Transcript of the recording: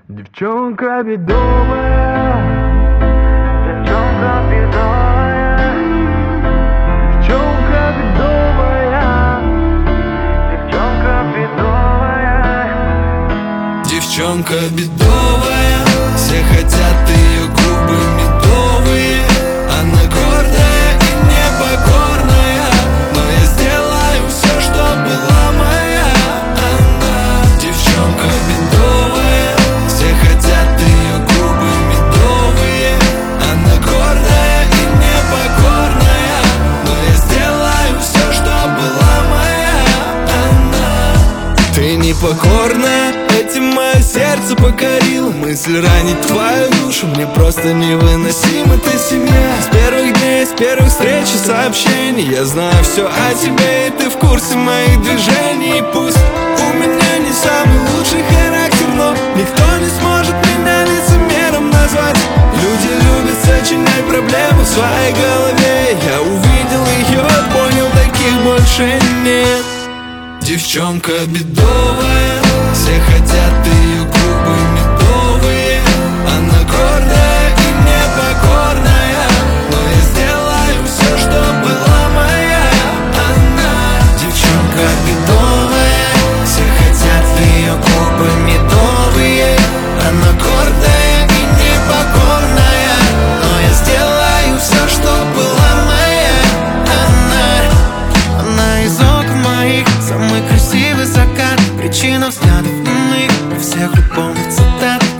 Девчонка бедовая, девчонка бедовая, девчонка бедовая, девчонка бедовая. Девчонка бедовая, все хотят ее губы медовые. Она гордая и непокорная, но я сделаю все, что была моя. Она девчонка бедовая, все хотят ее губы медовые. Она гордая и непокорная, но я сделаю все, что была моя. Она ты непокорная, этим мое сердце покорило. Мысль ранить твою душу мне просто невыносимо. Ты семья с первых дней, с первых встреч и сообщений. Я знаю все о тебе, и ты в курсе моих движений. И пусть у меня не самый лучший характер, но никто не сможет меня лицемером назвать. Люди любят сочинять проблемы в своей голове. Я увидел ее, понял, таких больше нет. Девчонка бедовая, все хотят ее губы медовые. Она гордая и непокорная, но я сделаю все, что была моя. Она девчонка бедовая, все хотят ее губы медовые. Она гордая и непокорная, но я сделаю все, что была моя. Она из окон моих, самый красивый закат, причина взглядов иных, у всех любовных цитат.